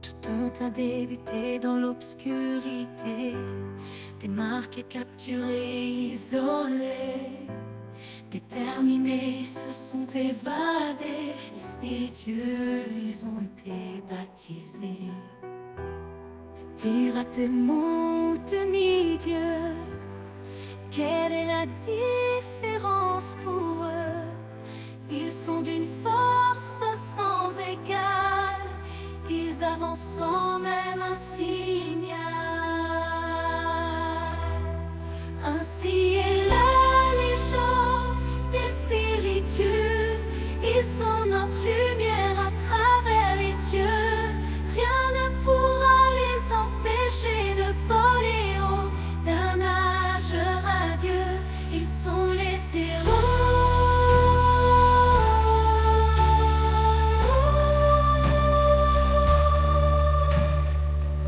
Tout a débuté dans l'obscurité, démarqués, capturés, isolés. Déterminés, se sont évadés, les spiritueux, ils ont été baptisés. Pirates et mon demi-dieu, quelle est la différence pour eux? Ils sont d'une force sans égale, ils avancent sans même un signal. Ainsi est la légende des spiritueux, ils sont notre lumière.